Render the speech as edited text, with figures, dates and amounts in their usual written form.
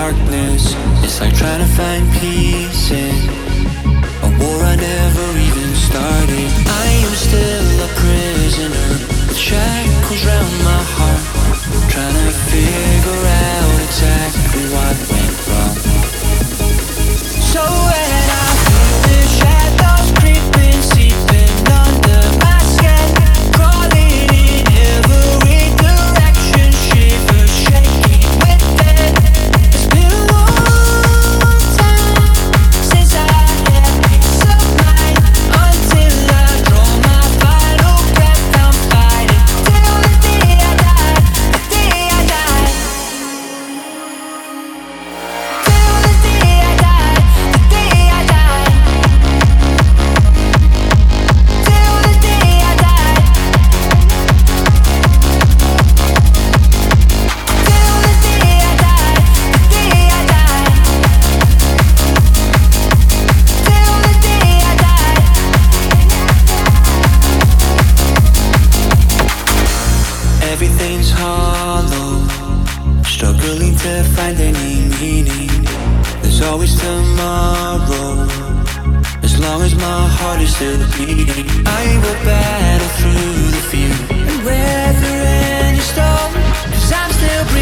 darkness. It's like trying to find peace in a war I never even started. I am still a prisoner with shackles round my heart, trying to figure out exactly what went wrong. So when I feel the shadows creeping, seeping under my skin, crawling in every direction, shivers shaking within. It's been a long time since I had peace of mind, until I draw my final breath. I'm fighting till the day I die, the day I die. Till the day I die, the day I die. Till the day I die. Till the day I die, the day I die. Till the day I die. Everything's hollow, struggling to find any meaning. There's always tomorrow, as long as my heart is still beating. I will battle through the fear and weather any storm, 'cause I'm still breathing.